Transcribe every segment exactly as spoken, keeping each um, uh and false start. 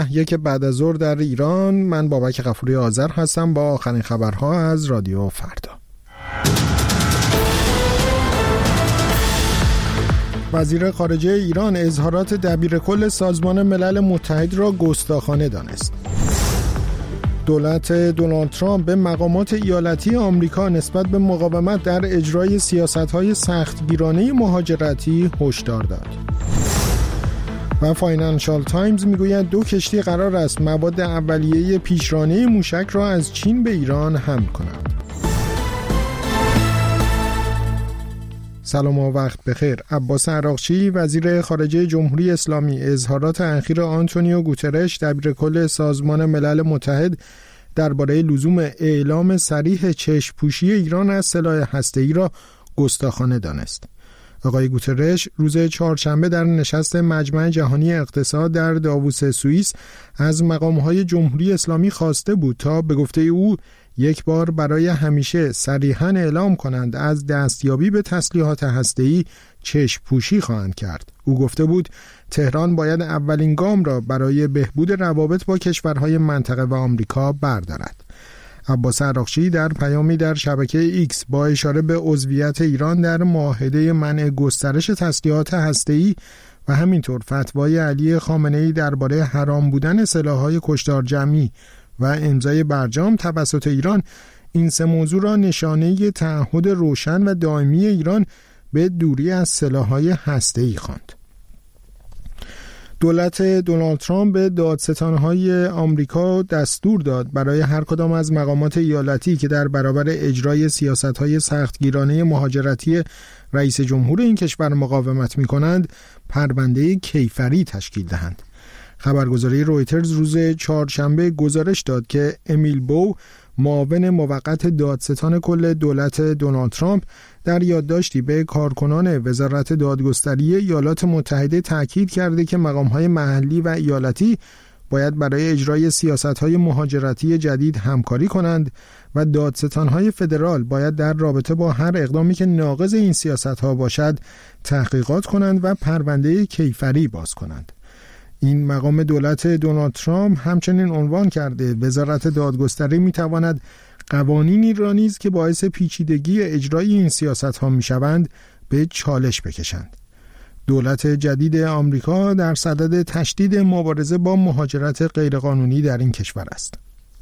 یک بعد از ظهر در ایران. من بابک غفوری آذر هستم با آخرین خبرها از رادیو فردا. وزیر خارجه ایران اظهارات دبیرکل سازمان ملل متحد را گستاخانه دانست. دولت دونالد ترامپ به مقامات ایالتی آمریکا نسبت به مقاومت در اجرای سیاست‌های سختگیرانه مهاجرتی هشدار داد. و فاینانشال تایمز میگوید دو کشتی قرار است مواد اولیه پیشرانه موشک را از چین به ایران حمل کنند. سلام و وقت بخیر. عباس عراقچی وزیر خارجه جمهوری اسلامی اظهارات اخیر آنتونیو گوترش دبیرکل سازمان ملل متحد درباره لزوم اعلام صریح چشم‌پوشی ایران از سلاح هسته‌ای را گستاخانه دانست. آقای گوترش روز چهارشنبه در نشست مجمع جهانی اقتصاد در داووس سوئیس از مقام‌های جمهوری اسلامی خواسته بود تا به گفته او یک بار برای همیشه صریحاً اعلام کنند از دستیابی به تسلیحات هسته‌ای چشم‌پوشی خواهند کرد. او گفته بود تهران باید اولین گام را برای بهبود روابط با کشورهای منطقه و آمریکا بردارد. عباس عراقچی در پیامی در شبکه ایکس با اشاره به عضویت ایران در معاهده منع گسترش تسلیحات هسته‌ای و همینطور فتوای علی خامنه‌ای درباره حرام بودن سلاح‌های کشتار جمعی و امضای برجام توسط ایران این سه موضوع را نشانه تعهد روشن و دائمی ایران به دوری از سلاح‌های هسته‌ای خواند. دولت دونالد ترامپ به دادستان‌های آمریکا دستور داد برای هر کدام از مقامات ایالتی که در برابر اجرای سیاست‌های سختگیرانه مهاجرتی رئیس جمهور این کشور مقاومت می‌کنند، پرونده کیفری تشکیل دهند. خبرگزاری رویترز روز چهارشنبه گزارش داد که امیل بو، معاون موقت دادستان کل دولت دونالد ترامپ، در یادداشتی به کارکنان وزارت دادگستری ایالات متحده تاکید کرده که مقام‌های محلی و ایالتی باید برای اجرای سیاست‌های مهاجرتی جدید همکاری کنند و دادستان‌های فدرال باید در رابطه با هر اقدامی که ناقض این سیاست‌ها باشد تحقیقات کنند و پرونده کیفری باز کنند. این مقام دولت دونالد ترامپ همچنین عنوان کرده وزارت دادگستری می‌تواند قوانینی را نیز که باعث پیچیدگی اجرای این سیاست‌ها می‌شوند به چالش بکشند. دولت جدید آمریکا در صدد تشدید مبارزه با مهاجرت غیرقانونی در این کشور است.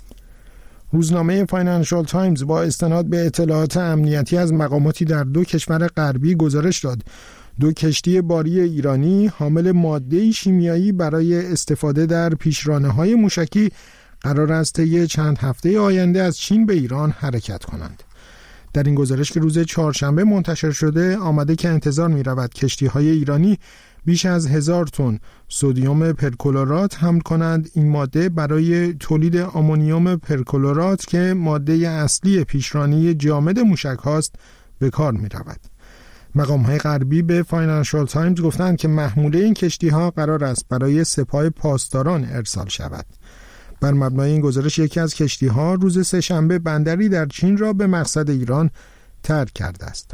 روزنامه فاینانشال تایمز با استناد به اطلاعات امنیتی از مقاماتی در دو کشور غربی گزارش داد دو کشتی باری ایرانی حامل ماده شیمیایی برای استفاده در پیشرانه‌های موشکی قرار است طی چند هفته آینده از چین به ایران حرکت کنند. در این گزارش که روز چهارشنبه منتشر شده آمده که انتظار می رود کشتی‌های ایرانی بیش از هزار تن سدیم پرکلورات حمل کنند. این ماده برای تولید آمونیوم پرکلورات که ماده اصلی پیشرانی جامد موشک هاست به کار می رود. مقام‌های غربی به فاینانشال تایمز گفتند که محموله این کشتی‌ها قرار است برای سپاه پاسداران ارسال شود. بر مبنای این گزارش یکی از کشتی‌ها روز سه‌شنبه بندری در چین را به مقصد ایران ترک کرده است.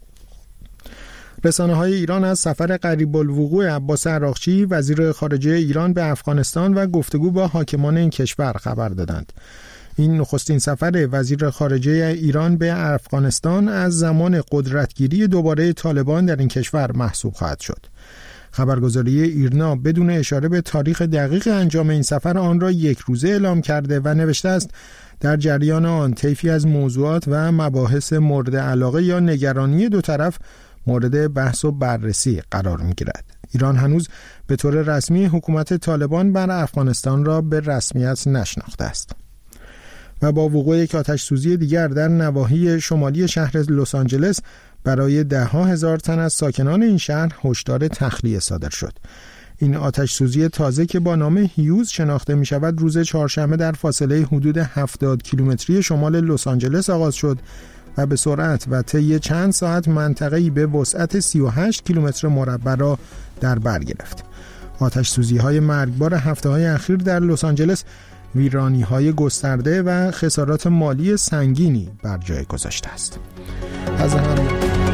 رسانه‌های ایران از سفر قریب الوقوع عباس عراقچی وزیر خارجه ایران به افغانستان و گفتگو با حاکمان این کشور خبر دادند. این نخستین سفر وزیر خارجه ایران به افغانستان از زمان قدرتگیری دوباره طالبان در این کشور محسوب خواهد شد. خبرگزاری ایرنا بدون اشاره به تاریخ دقیق انجام این سفر آن را یک روزه اعلام کرده و نوشته است در جریان آن طیفی از موضوعات و مباحث مورد علاقه یا نگرانی دو طرف مورد بحث و بررسی قرار می‌گیرد. ایران هنوز به طور رسمی حکومت طالبان بر افغانستان را به رسمیت نشناخته است. و با وقوع یک آتش سوزی دیگر در نواحی شمالی شهر لس آنجلس برای ده ها هزار تن از ساکنان این شهر هشدار تخلیه صادر شد. این آتش سوزی تازه که با نام هیوز شناخته می شود روز چهارشنبه در فاصله حدود هفتاد کیلومتری شمال لس آنجلس آغاز شد و به سرعت و طی چند ساعت منطقه‌ای به وسعت سی و هشت کیلومتر مربع را در بر گرفت. آتش سوزی های مرگبار هفته های اخیر در لس آنجلس ویرانی های گسترده و خسارات مالی سنگینی بر جای گذاشته است. از هم